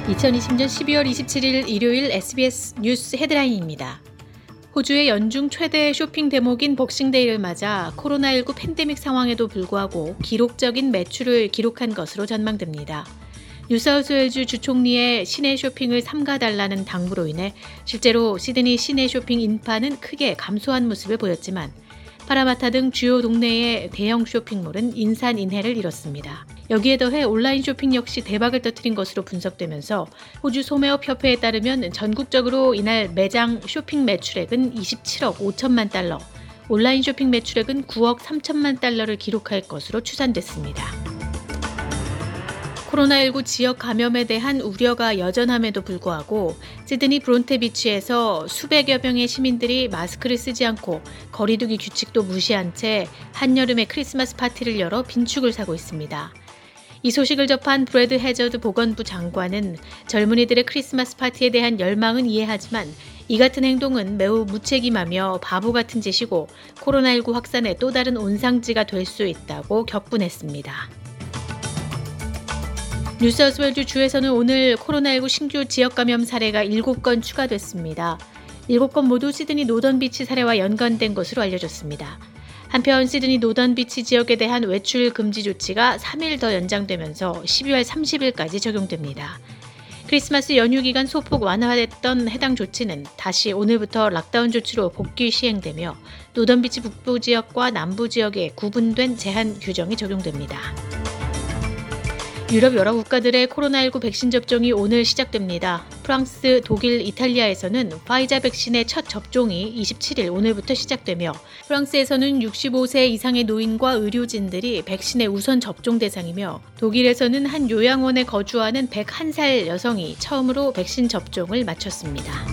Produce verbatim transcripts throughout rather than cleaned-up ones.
이천이십 년 십이월 이십칠일 일요일 에스비에스 뉴스 헤드라인입니다. 호주의 연중 최대 쇼핑 대목인 복싱데이를 맞아 코로나십구 팬데믹 상황에도 불구하고 기록적인 매출을 기록한 것으로 전망됩니다. 뉴사우스웨일즈 주총리의 시내 쇼핑을 삼가달라는 당부로 인해 실제로 시드니 시내 쇼핑 인파는 크게 감소한 모습을 보였지만 파라마타 등 주요 동네의 대형 쇼핑몰은 인산인해를 이뤘습니다. 여기에 더해 온라인 쇼핑 역시 대박을 터뜨린 것으로 분석되면서 호주 소매업 협회에 따르면 전국적으로 이날 매장 쇼핑 매출액은 이십칠억 오천만 달러, 온라인 쇼핑 매출액은 구억 삼천만 달러를 기록할 것으로 추산됐습니다. 코로나십구 지역 감염에 대한 우려가 여전함에도 불구하고 시드니 브론테비치에서 수백여 명의 시민들이 마스크를 쓰지 않고 거리두기 규칙도 무시한 채 한여름의 크리스마스 파티를 열어 빈축을 사고 있습니다. 이 소식을 접한 브래드 해저드 보건부 장관은 젊은이들의 크리스마스 파티에 대한 열망은 이해하지만 이 같은 행동은 매우 무책임하며 바보 같은 짓이고 코로나십구 확산의 또 다른 온상지가 될 수 있다고 격분했습니다. 뉴사우스웨일즈 주에서는 오늘 코로나십구 신규 지역 감염 사례가 일곱 건 추가됐습니다. 일곱 건 모두 시드니 노던비치 사례와 연관된 것으로 알려졌습니다. 한편 시드니 노던비치 지역에 대한 외출 금지 조치가 삼 일 더 연장되면서 십이월 삼십일까지 적용됩니다. 크리스마스 연휴 기간 소폭 완화됐던 해당 조치는 다시 오늘부터 락다운 조치로 복귀 시행되며 노던비치 북부 지역과 남부 지역에 구분된 제한 규정이 적용됩니다. 유럽 여러 국가들의 코로나십구 백신 접종이 오늘 시작됩니다. 프랑스, 독일, 이탈리아에서는 파이자 백신의 첫 접종이 이십칠일 오늘부터 시작되며 프랑스에서는 육십오 세 이상의 노인과 의료진들이 백신의 우선 접종 대상이며 독일에서는 한 요양원에 거주하는 백한 살 여성이 처음으로 백신 접종을 마쳤습니다.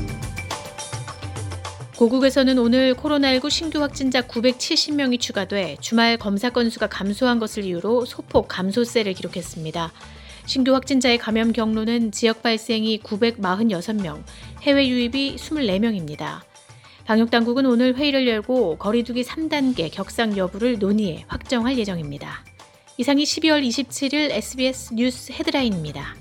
고국에서는 오늘 코로나십구 신규 확진자 구백칠십 명이 추가돼 주말 검사 건수가 감소한 것을 이유로 소폭 감소세를 기록했습니다. 신규 확진자의 감염 경로는 지역 발생이 구백사십육 명, 해외 유입이 이십사 명입니다. 방역당국은 오늘 회의를 열고 거리두기 삼 단계 격상 여부를 논의해 확정할 예정입니다. 이상이 십이월 이십칠일 에스비에스 뉴스 헤드라인입니다.